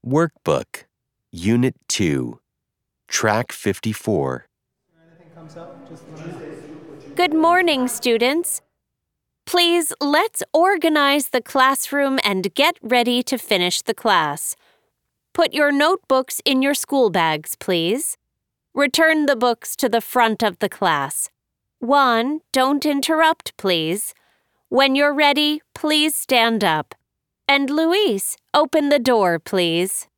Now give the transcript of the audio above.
Workbook, Unit 2, Track 54. Good morning, students. Please, let's organize the classroom and get ready to finish the class. Put your notebooks in your school bags, please. Return the books to the front of the class. Juan, don't interrupt, please. When you're ready, please stand up. And Luis, open the door, please.